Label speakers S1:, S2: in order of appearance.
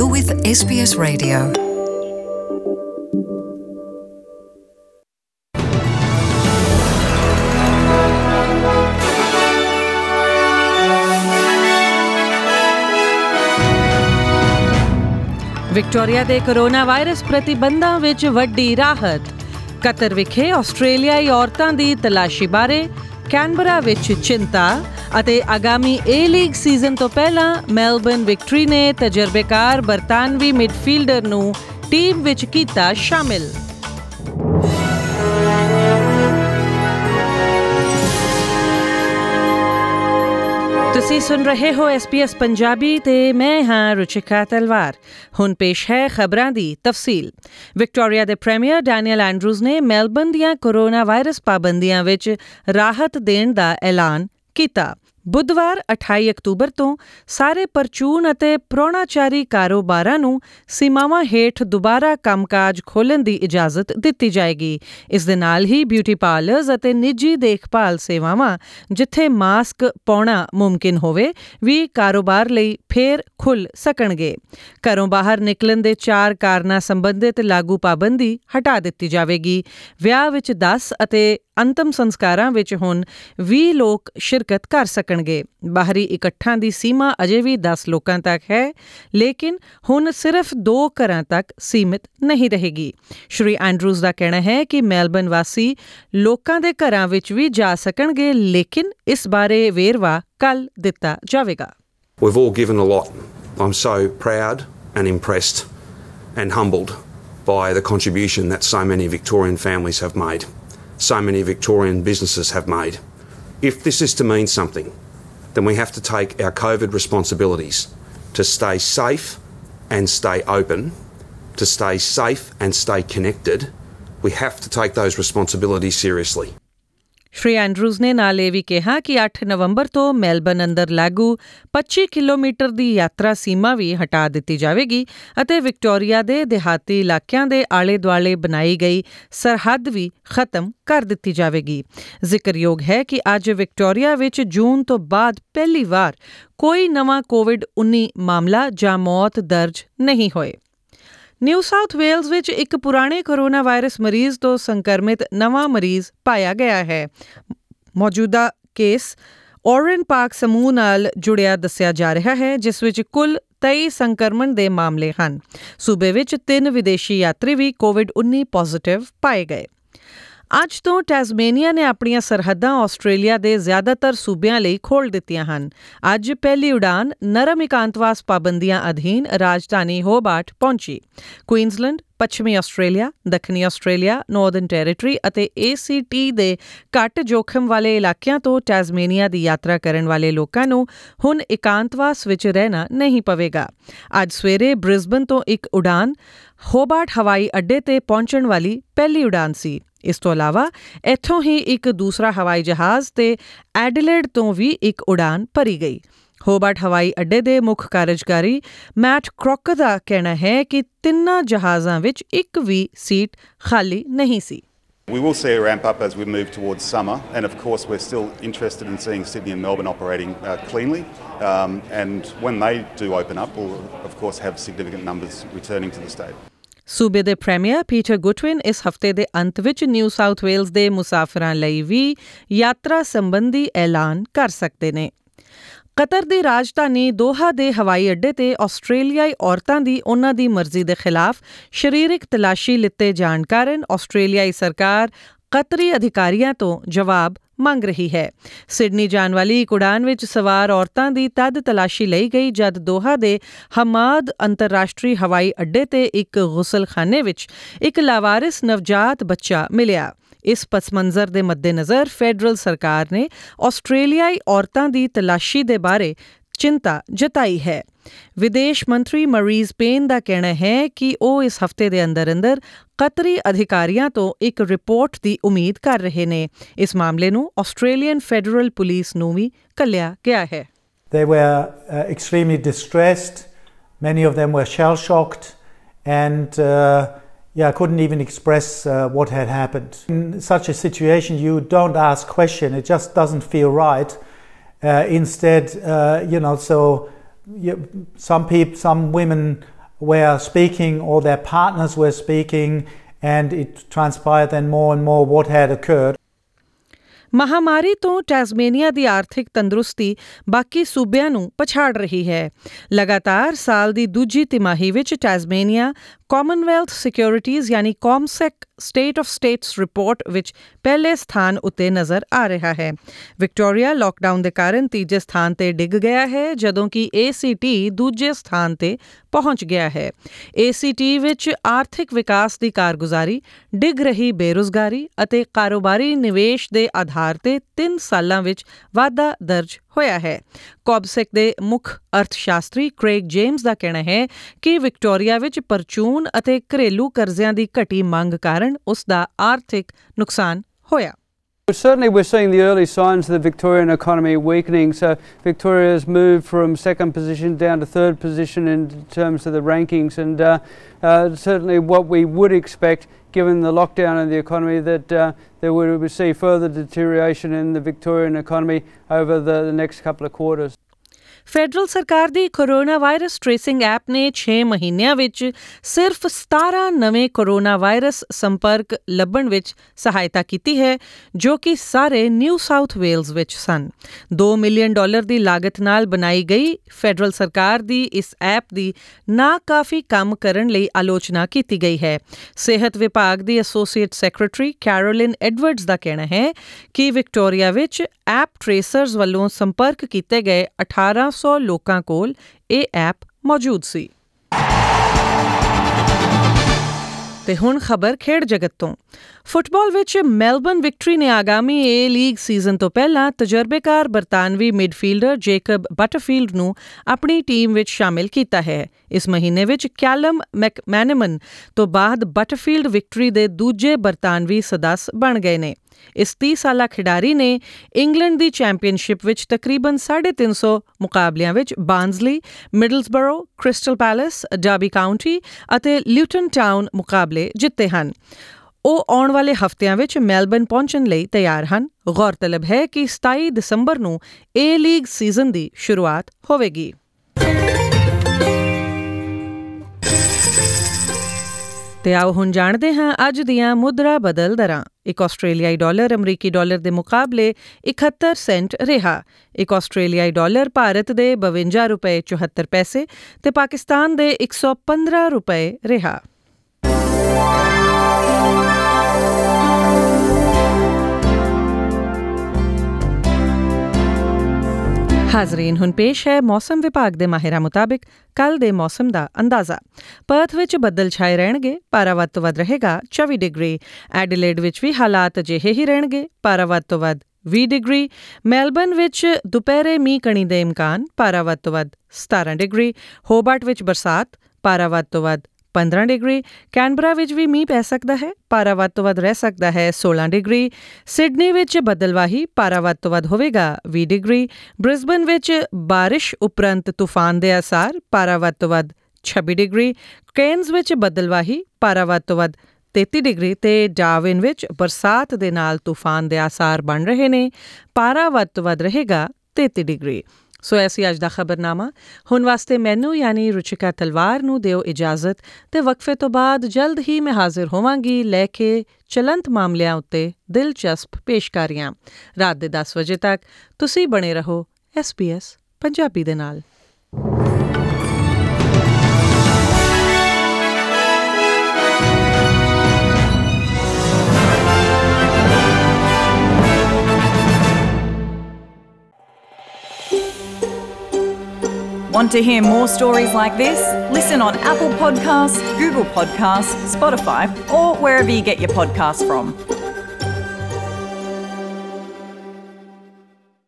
S1: You're with SBS Radio.
S2: Victoria ਦੇ corona virus ਪ੍ਰਤੀਬੰਧਾਂ ਵਿੱਚ ਵੱਡੀ ਰਾਹਤ। ਕਤਰ ਵਿਖੇ ਆਸਟ੍ਰੇਲੀਆਈ ਔਰਤਾਂ ਦੀ ਤਲਾਸ਼ੀ ਬਾਰੇ, ਕੈਨਬਰਾ ਵਿੱਚ ਚਿੰਤਾ ਅਤੇ ਆਗਾਮੀ ਏ-ਲੀਗ ਸੀਜ਼ਨ ਤੋਂ ਪਹਿਲਾਂ ਮੈਲਬਰਨ ਵਿਕਟਰੀ ਨੇ ਤਜਰਬੇਕਾਰ ਬਰਤਾਨਵੀ ਮਿਡਫੀਲਡਰ ਨੂੰ ਟੀਮ ਵਿੱਚ ਕੀਤਾ ਸ਼ਾਮਿਲ। ਤੁਸੀਂ ਸੁਣ ਰਹੇ ਹੋ SBS ਪੰਜਾਬੀ ਤੇ ਮੈਂ ਹਾਂ ਰੁਚਿਕਾ ਤਲਵਾਰ। ਹੁਣ ਪੇਸ਼ ਹੈ ਖਬਰਾਂ ਦੀ ਤਫਸੀਲ। ਵਿਕਟੋਰੀਆ ਦੇ ਪ੍ਰੀਮੀਅਰ ਡੈਨੀਅਲ ਐਂਡਰੂਜ਼ ਨੇ ਮੈਲਬਰਨ ਦੀਆਂ ਕੋਰੋਨਾ ਵਾਇਰਸ ਪਾਬੰਦੀਆਂ ਵਿੱਚ ਰਾਹਤ ਦੇਣ ਦਾ ਐਲਾਨ ਕੀਤਾ। ਬੁੱਧਵਾਰ 28 ਅਕਤੂਬਰ ਤੋਂ ਸਾਰੇ ਪਰਚੂਨ ਅਤੇ ਪ੍ਰਾਹੁਣਾਚਾਰੀ ਕਾਰੋਬਾਰਾਂ ਨੂੰ ਸੀਮਾਵਾਂ ਹੇਠ ਦੁਬਾਰਾ ਕੰਮਕਾਜ ਖੋਲ੍ਹਣ ਦੀ ਇਜਾਜ਼ਤ ਦਿੱਤੀ ਜਾਏਗੀ। ਇਸ ਦੇ ਨਾਲ ਹੀ ਬਿਊਟੀ ਪਾਰਲਰਜ਼ ਅਤੇ ਨਿੱਜੀ ਦੇਖਭਾਲ ਸੇਵਾਵਾਂ ਜਿੱਥੇ ਮਾਸਕ ਪਾਉਣਾ ਮੁਮਕਿਨ ਹੋਵੇ ਵੀ ਕਾਰੋਬਾਰ ਲਈ ਫੇਰ ਖੁੱਲ੍ਹ ਸਕਣਗੇ। ਘਰੋਂ ਬਾਹਰ ਨਿਕਲਣ ਦੇ 4 ਕਾਰਨਾਂ ਸੰਬੰਧਿਤ ਲਾਗੂ ਪਾਬੰਦੀ ਹਟਾ ਦਿੱਤੀ ਜਾਵੇਗੀ। ਵਿਆਹ ਵਿੱਚ 10 ਅਤੇ ਅੰਤਮ ਸੰਸਕਾਰਾਂ ਵਿੱਚ ਹੁਣ 20 ਲੋਕ ਸ਼ਿਰਕਤ ਕਰ ਸਕਣਗੇ। ਬਾਹਰੀ ਇਕੱਠਾਂ ਦੀ ਸੀਮਾ ਅਜੇ ਵੀ 10 ਲੋਕਾਂ ਤੱਕ ਹੈ, ਲੇਕਿਨ ਹੁਣ ਸਿਰਫ 2 ਘਰਾਂ ਤੱਕ ਸੀਮਿਤ ਨਹੀਂ ਰਹੇਗੀ। ਸ਼੍ਰੀ ਐਂਡਰੂਜ਼ ਦਾ ਕਹਿਣਾ ਹੈ ਕਿ ਮੈਲਬਰਨ ਵਾਸੀ ਲੋਕਾਂ ਦੇ ਘਰਾਂ ਵਿੱਚ ਵੀ ਜਾ ਸਕਣਗੇ, ਲੇਕਿਨ ਇਸ ਬਾਰੇ ਵੇਰਵਾ ਕੱਲ੍ਹ ਦਿੱਤਾ ਜਾਵੇਗਾ।
S3: We've all given a lot. I'm so proud and impressed and humbled by the contribution that so many Victorian families have made, so many Victorian businesses have made. If this is to mean something, then we have to take our COVID responsibilities to stay safe and stay open, to stay safe and stay connected. We have to take those responsibilities seriously.
S2: ਸ਼੍ਰੀ ਐਂਡਰੂਜ਼ ਨੇ ਨਾਲ ਇਹ ਵੀ ਕਿਹਾ ਕਿ 8 ਨਵੰਬਰ ਤੋਂ Melbourne ਅੰਦਰ ਲਾਗੂ 25 kilometre ਦੀ ਯਾਤਰਾ ਸੀਮਾ ਵੀ ਹਟਾ ਦਿੱਤੀ ਜਾਵੇਗੀ ਅਤੇ ਵਿਕਟੋਰੀਆ ਦੇ ਦਿਹਾਤੀ ਇਲਾਕਿਆਂ ਦੇ ਆਲੇ-ਦੁਆਲੇ ਬਣਾਈ ਗਈ ਸਰਹੱਦ ਵੀ ਖਤਮ ਕਰ ਦਿੱਤੀ ਜਾਵੇਗੀ। ਜ਼ਿਕਰਯੋਗ ਹੈ ਕਿ ਅੱਜ ਵਿਕਟੋਰੀਆ ਵਿੱਚ ਜੂਨ ਤੋਂ ਬਾਅਦ ਪਹਿਲੀ ਵਾਰ ਕੋਈ ਨਵਾਂ ਕੋਵਿਡ-19 ਮਾਮਲਾ ਜਾਂ ਮੌਤ ਦਰਜ ਨਹੀਂ ਹੋਏ। ਨਿਊ ਸਾਊਥ ਵੇਲਜ਼ ਵਿੱਚ ਇੱਕ ਪੁਰਾਣੇ ਕੋਰੋਨਾ ਵਾਇਰਸ ਮਰੀਜ਼ ਤੋਂ ਸੰਕਰਮਿਤ ਨਵਾਂ ਮਰੀਜ਼ ਪਾਇਆ ਗਿਆ ਹੈ। ਮੌਜੂਦਾ ਕੇਸ ਔਰਨ ਪਾਰਕ ਸਮੂਹ ਨਾਲ ਜੁੜਿਆ ਦੱਸਿਆ ਜਾ ਰਿਹਾ ਹੈ, ਜਿਸ ਵਿੱਚ ਕੁੱਲ 23 ਸੰਕਰਮਣ ਦੇ ਮਾਮਲੇ ਹਨ। ਸੂਬੇ ਵਿੱਚ 3 ਵਿਦੇਸ਼ੀ ਯਾਤਰੀ ਵੀ ਕੋਵਿਡ-19 ਪੋਜ਼ੀਟਿਵ ਪਾਏ ਗਏ। ਅੱਜ ਤੋਂ ਟੈਸਮੇਨੀਆ ਨੇ ਆਪਣੀਆਂ ਸਰਹੱਦਾਂ ਆਸਟ੍ਰੇਲੀਆ ਦੇ ਜ਼ਿਆਦਾਤਰ ਸੂਬਿਆਂ ਲਈ ਖੋਲ੍ਹ ਦਿੱਤੀਆਂ ਹਨ। ਅੱਜ ਪਹਿਲੀ ਉਡਾਨ ਨਰਮ ਇਕਾਂਤਵਾਸ ਪਾਬੰਦੀਆਂ ਅਧੀਨ ਰਾਜਧਾਨੀ ਹੋਬਾਰਟ ਪਹੁੰਚੀ। ਕੁਈਨਜ਼ਲੈਂਡ, ਪੱਛਮੀ ਆਸਟ੍ਰੇਲੀਆ, ਦੱਖਣੀ ਆਸਟ੍ਰੇਲੀਆ, ਨਾਰਦਰਨ ਟੈਰੀਟਰੀ ਅਤੇ ACT ਦੇ ਘੱਟ ਜੋਖਮ ਵਾਲੇ ਇਲਾਕਿਆਂ ਤੋਂ ਟੈਸਮੇਨੀਆ ਦੀ ਯਾਤਰਾ ਕਰਨ ਵਾਲੇ ਲੋਕਾਂ ਨੂੰ ਹੁਣ ਇਕਾਂਤਵਾਸ ਵਿੱਚ ਰਹਿਣਾ ਨਹੀਂ ਪਵੇਗਾ। ਅੱਜ ਸਵੇਰੇ ਬ੍ਰਿਸਬਨ ਤੋਂ ਇੱਕ ਉਡਾਨ ਹੋਬਾਰਟ ਹਵਾਈ ਅੱਡੇ ਤੇ ਪਹੁੰਚਣ ਵਾਲੀ ਪਹਿਲੀ ਉਡਾਨ ਸੀ। ਇਸ ਤੋਂ ਇਲਾਵਾ ਇੱਥੋਂ ਹੀ ਇੱਕ ਦੂਸਰਾ ਹਵਾਈ ਜਹਾਜ਼ ਤੇ ਐਡੀਲੇਡ ਤੋਂ ਵੀ ਇੱਕ ਉਡਾਨ ਭਰੀ ਗਈ। ਹੋਬਾਰਟ ਹਵਾਈ ਅੱਡੇ ਦੇ ਮੁੱਖ ਕਾਰਜਕਾਰੀ ਮੈਟ ਕ੍ਰੋਕਰ ਦਾ ਕਹਿਣਾ ਹੈ ਕਿ 3 ਜਹਾਜ਼ਾਂ ਵਿੱਚ ਇੱਕ ਵੀ ਸੀਟ ਖਾਲੀ ਨਹੀਂ ਸੀ।
S4: We will see a ramp up as we move towards summer, and of course we're still interested in seeing Sydney and Melbourne operating cleanly, and when they do open up, we'll of course have significant numbers returning to the state.
S2: ਸੂਬੇ ਦੇ premier Peter ਗੁਟਵਿਨ ਇਸ ਹਫ਼ਤੇ ਦੇ ਅੰਤ ਵਿੱਚ new south Wales ਦੇ ਮੁਸਾਫਰਾਂ ਲਈ ਵੀ ਯਾਤਰਾ ਸੰਬੰਧੀ ਐਲਾਨ ਕਰ ਸਕਦੇ ਨੇ। ਕਤਰ ਦੀ ਰਾਜਧਾਨੀ ਦੋਹਾ ਦੇ ਹਵਾਈ ਅੱਡੇ ਤੇ ਆਸਟ੍ਰੇਲੀਆਈ ਔਰਤਾਂ ਦੀ ਉਹਨਾਂ ਦੀ ਮਰਜ਼ੀ ਦੇ ਖਿਲਾਫ ਸਰੀਰਕ ਤਲਾਸ਼ੀ ਲਿੱਤੇ ਜਾਣ ਕਾਰਨ ਆਸਟ੍ਰੇਲੀਆਈ ਸਰਕਾਰ ਕਤਰੀ ਅਧਿਕਾਰੀਆਂ ਤੋਂ ਜਵਾਬ ਮੰਗ ਰਹੀ ਹੈ। ਸਿਡਨੀ ਜਾਣ ਵਾਲੀ ਇੱਕ ਉਡਾਨ ਵਿੱਚ ਸਵਾਰ ਔਰਤਾਂ ਦੀ ਤਦ ਤਲਾਸ਼ੀ ਲਈ ਗਈ ਜਦ ਦੋਹਾ ਦੇ ਹਮਾਦ ਅੰਤਰਰਾਸ਼ਟਰੀ ਹਵਾਈ ਅੱਡੇ ਤੇ ਇੱਕ ਗੁਸਲਖਾਨੇ ਵਿੱਚ ਇੱਕ ਲਾਵਾਰਿਸ ਨਵਜਾਤ ਬੱਚਾ ਮਿਲਿਆ। ਇਸ ਪਸ ਮੰਜ਼ਰ ਦੇ ਮੱਦੇਨਜ਼ਰ ਫੈਡਰਲ ਸਰਕਾਰ ਨੇ ਆਸਟ੍ਰੇਲੀਆਈ ਔਰਤਾਂ ਦੀ ਤਲਾਸ਼ੀ ਦੇ ਬਾਰੇ ਚਿੰਤਾ ਜਤਾਈ ਹੈ। ਵਿਦੇਸ਼ ਮੰਤਰੀ ਮਰੀਜ਼ ਪੇਨ ਦਾ ਕਹਿਣਾ ਹੈ ਕਿ ਉਹ ਇਸ ਹਫ਼ਤੇ ਦੇ ਅੰਦਰ ਕਤਰੀ ਅਧਿਕਾਰੀਆਂ ਤੋਂ ਇੱਕ ਰਿਪੋਰਟ ਦੀ ਉਮੀਦ ਕਰ ਰਹੇ ਨੇ। ਇਸ ਮਾਮਲੇ ਨੂੰ ਆਸਟ੍ਰੇਲੀਅਨ ਫੈਡਰਲ ਪੁਲਿਸ ਨੂੰ ਵੀ ਘੱਲਿਆ ਗਿਆ ਹੈ।
S5: They were extremely distressed. Many of them were shell-shocked and couldn't even express what had happened. In such a situation, you don't ask questions. It just doesn't feel right. Instead, some women were speaking or their partners were speaking, and it transpired then more and more what had occurred.
S2: ਮਹਾਮਾਰੀ ਤੋਂ ਟੈਸਮੇਨੀਆ ਦੀ ਆਰਥਿਕ ਤੰਦਰੁਸਤੀ ਬਾਕੀ ਸੂਬਿਆਂ ਨੂੰ ਪਛਾੜ ਰਹੀ ਹੈ। ਲਗਾਤਾਰ ਸਾਲ ਦੀ ਦੂਜੀ ਤਿਮਾਹੀ ਵਿੱਚ ਟੈਸਮੇਨੀਆ ਕਾਮਨਵੈਲਥ ਸਿਕਿਉਰਿਟੀਜ਼ ਯਾਨੀ CommSec state of states report ਵਿੱਚ ਪਹਿਲੇ ਸਥਾਨ ਉੱਤੇ ਨਜ਼ਰ ਆ ਰਿਹਾ ਹੈ। ਵਿਕਟੋਰੀਆ ਲਾਕਡਾਊਨ ਦੇ ਕਾਰਨ ਤੀਜੇ ਸਥਾਨ ਤੇ ਡਿੱਗ ਗਿਆ ਹੈ, ਜਦੋਂ ਕਿ ACT ਦੂਜੇ ਸਥਾਨ ਤੇ ਪਹੁੰਚ ਗਿਆ ਹੈ। ACT ਵਿੱਚ ਆਰਥਿਕ ਵਿਕਾਸ ਦੀ ਕਾਰਗੁਜ਼ਾਰੀ, ਡਿੱਗ ਰਹੀ ਬੇਰੁਜ਼ਗਾਰੀ ਅਤੇ ਕਾਰੋਬਾਰੀ ਨਿਵੇਸ਼ ਦੇ ਆਧਾਰ ਤੇ 3 ਸਾਲਾਂ ਵਿੱਚ ਵਾਧਾ ਦਰਜ ਹੋਇਆ ਹੈ। ਕੌਮਸੈਕ ਦੇ ਮੁੱਖ ਅਰਥਸ਼ਾਸਤਰੀ ਕ੍ਰੇਗ ਜੇਮਸ ਦਾ ਕਹਿਣਾ ਹੈ ਕਿ ਵਿਕਟੋਰੀਆ ਵਿੱਚ ਪਰਚੂਨ ਅਤੇ ਘਰੇਲੂ ਕਰਜ਼ਿਆਂ ਦੀ ਘਟੀ ਮੰਗ ਕਾਰਨ ਉਸ ਦਾ ਆਰਥਿਕ ਨੁਕਸਾਨ ਹੋਇਆ।
S1: Certainly we're seeing the early signs of the Victorian economy weakening. So Victoria's moved from second position down to third position in terms of the rankings, and certainly what we would expect given the lockdown in the economy that we would see further deterioration in the Victorian economy over the next couple of quarters.
S2: Federal ਸਰਕਾਰ ਦੀ corona virus tracing app ਨੇ 6 ਮਹੀਨਿਆਂ ਵਿੱਚ ਸਿਰਫ 17 ਨਵੇਂ corona virus ਸੰਪਰਕ ਲੱਭਣ ਵਿੱਚ ਸਹਾਇਤਾ ਕੀਤੀ ਹੈ, ਜੋ ਕਿ ਸਾਰੇ ਨਿਊ ਸਾਊਥ ਵੇਲਜ਼ ਵਿੱਚ ਸਨ। $2 ਮਿਲੀਅਨ ਦੀ ਲਾਗਤ ਨਾਲ ਬਣਾਈ ਗਈ ਫੈਡਰਲ ਸਰਕਾਰ ਦੀ ਇਸ ਐਪ ਦੀ ਨਾਕਾਫੀ ਕੰਮ ਕਰਨ ਲਈ ਆਲੋਚਨਾ ਕੀਤੀ ਗਈ ਹੈ। ਸਿਹਤ ਵਿਭਾਗ ਦੀ ਐਸੋਸੀਏਟ ਸੈਕਟਰੀ ਕੈਰੋਲਿਨ ਐਡਵਰਡਸ ਦਾ ਕਹਿਣਾ ਹੈ ਕਿ ਵਿਕਟੋਰੀਆ ਵਿੱਚ ਐਪ ਟ੍ਰੇਸਰਸ ਵੱਲੋਂ ਸੰਪਰਕ ਕੀਤੇ ਗਏ 1800 ਲੋਕਾਂ ਕੋਲ ਇਹ ਐਪ ਮੌਜੂਦ ਸੀ। ਤੇ ਹੁਣ ਖਬਰ ਖੇਡ ਜਗਤ ਤੋਂ। ਫੁੱਟਬਾਲ ਵਿੱਚ ਮੈਲਬਨ ਵਿਕਟਰੀ ਨੇ ਆਗਾਮੀ A ਲੀਗ ਸੀਜ਼ਨ ਤੋਂ ਪਹਿਲਾਂ ਤਜਰਬੇਕਾਰ ਬਰਤਾਨਵੀ ਮਿਡਫੀਲਡਰ ਜੇਕਬ ਬਟਰਫੀਲਡ ਨੂੰ ਆਪਣੀ ਟੀਮ ਵਿੱਚ ਸ਼ਾਮਿਲ ਕੀਤਾ ਹੈ। ਇਸ ਮਹੀਨੇ ਵਿੱਚ ਕੈਲਮ ਮੈਕਮੈਨਮਨ ਤੋਂ ਬਾਅਦ ਬਟਰਫੀਲਡ ਵਿਕਟਰੀ ਦੇ ਦੂਜੇ ਬਰਤਾਨਵੀ ਸਦੱਸ ਬਣ ਗਏ ਨੇ। ਇਸ 30 ਸਾਲਾ ਖਿਡਾਰੀ ਨੇ ਇੰਗਲੈਂਡ ਦੀ ਚੈਂਪੀਅਨਸ਼ਿਪ ਵਿੱਚ ਤਕਰੀਬਨ 350 ਮੁਕਾਬਲਿਆਂ ਵਿੱਚ Barnsley, Middlesbrough, Crystal Palace, Derby County ਅਤੇ ਲਿਊਟਨ ਟਾਊਨ ਮੁਕਾਬਲੇ ਜਿੱਤੇ ਹਨ। ਉਹ ਆਉਣ ਵਾਲੇ ਹਫ਼ਤਿਆਂ ਵਿੱਚ ਮੈਲਬਨ ਪਹੁੰਚਣ ਲਈ ਤਿਆਰ ਹਨ। ਗੌਰਤਲਬ ਹੈ ਕਿ 27 ਦਸੰਬਰ ਨੂੰ A ਲੀਗ ਸੀਜ਼ਨ ਦੀ ਸ਼ੁਰੂਆਤ ਹੋਵੇਗੀ। ਤੇ ਆਓ ਹੁਣ ਜਾਣਦੇ ਹਾਂ ਅੱਜ ਦੀਆਂ ਮੁਦਰਾ ਬਦਲ ਦਰਾਂ। ਇੱਕ ਆਸਟ੍ਰੇਲੀਆਈ ਡਾਲਰ ਅਮਰੀਕੀ ਡਾਲਰ ਦੇ ਮੁਕਾਬਲੇ 71 ਸੈਂਟ ਰਿਹਾ। ਇੱਕ ਆਸਟ੍ਰੇਲੀਆਈ ਡਾਲਰ ਭਾਰਤ ਦੇ 52 ਰੁਪਏ 74 ਪੈਸੇ ਤੇ ਪਾਕਿਸਤਾਨ ਦੇ 115 ਰੁਪਏ ਰਿਹਾ। ਹਾਜ਼ਰੀਨ, ਹੁਣ ਪੇਸ਼ ਹੈ ਮੌਸਮ ਵਿਭਾਗ ਦੇ ਮਾਹਿਰਾਂ ਮੁਤਾਬਿਕ ਕੱਲ੍ਹ ਦੇ ਮੌਸਮ ਦਾ ਅੰਦਾਜ਼ਾ। ਪਰਥ ਵਿੱਚ ਬੱਦਲ ਛਾਏ ਰਹਿਣਗੇ, ਪਾਰਾ ਵੱਧ ਤੋਂ ਵੱਧ ਰਹੇਗਾ 24 ਡਿਗਰੀ। ਐਡੀਲੇਡ ਵਿੱਚ ਵੀ ਹਾਲਾਤ ਅਜਿਹੇ ਹੀ ਰਹਿਣਗੇ, ਪਾਰਾ ਵੱਧ ਤੋਂ ਵੱਧ 20 ਡਿਗਰੀ। ਮੈਲਬਨ ਵਿੱਚ ਦੁਪਹਿਰੇ ਮੀਂਹ ਕਣੀ ਦੇ ਇਮਕਾਨ, ਪਾਰਾ ਵੱਧ ਤੋਂ ਵੱਧ 17 ਡਿਗਰੀ। ਹੋਬਾਰਟ ਵਿੱਚ ਬਰਸਾਤ, ਪਾਰਾ ਵੱਧ ਤੋਂ ਵੱਧ 15 ਡਿਗਰੀ। ਕੈਨਬਰਾ ਵਿੱਚ ਵੀ ਮੀਂਹ ਪੈ ਸਕਦਾ ਹੈ, ਪਾਰਾ ਵੱਧ ਤੋਂ ਵੱਧ ਰਹਿ ਸਕਦਾ ਹੈ 16 ਡਿਗਰੀ। ਸਿਡਨੀ ਵਿੱਚ ਬੱਦਲਵਾਹੀ, ਪਾਰਾ ਵੱਧ ਤੋਂ ਵੱਧ ਹੋਵੇਗਾ 20 ਡਿਗਰੀ। ਬ੍ਰਿਸਬਨ ਵਿੱਚ ਬਾਰਿਸ਼ ਉਪਰੰਤ ਤੂਫਾਨ ਦੇ ਆਸਾਰ, ਪਾਰਾ ਵੱਧ ਤੋਂ ਵੱਧ 26 ਡਿਗਰੀ। ਕੇਨਜ਼ ਵਿੱਚ ਬੱਦਲਵਾਹੀ, ਪਾਰਾ ਵੱਧ ਤੋਂ ਵੱਧ 33 ਡਿਗਰੀ ਤੇ ਡਾਰਵਿਨ ਵਿੱਚ ਬਰਸਾਤ ਦੇ ਨਾਲ ਤੂਫਾਨ ਦੇ ਆਸਾਰ ਬਣ ਰਹੇ ਨੇ, ਪਾਰਾ ਵੱਧ ਤੋਂ ਵੱਧ ਰਹੇਗਾ 33 ਡਿਗਰੀ। ਸੋ ਐਸੀ ਅੱਜ ਦਾ ਖਬਰਨਾਮਾ। ਹੁਣ ਵਾਸਤੇ ਮੈਨੂੰ ਯਾਨੀ ਰੁਚਿਕਾ ਤਲਵਾਰ ਨੂੰ ਦਿਓ ਇਜਾਜ਼ਤ ਤੇ ਵਕਫੇ ਤੋਂ ਬਾਅਦ ਜਲਦ ਹੀ ਮੈਂ ਹਾਜ਼ਰ ਹੋਵਾਂਗੀ ਲੈ ਕੇ ਚਲੰਤ ਮਾਮਲਿਆਂ ਉੱਤੇ ਦਿਲਚਸਪ ਪੇਸ਼ਕਾਰੀਆਂ। ਰਾਤ ਦੇ 10 ਵਜੇ ਤੱਕ ਤੁਸੀਂ ਬਣੇ ਰਹੋ SBS ਪੰਜਾਬੀ ਦੇ ਨਾਲ।
S6: Want to hear more stories like this? Listen on Apple Podcasts, Google Podcasts, Spotify, or wherever you get your podcasts from.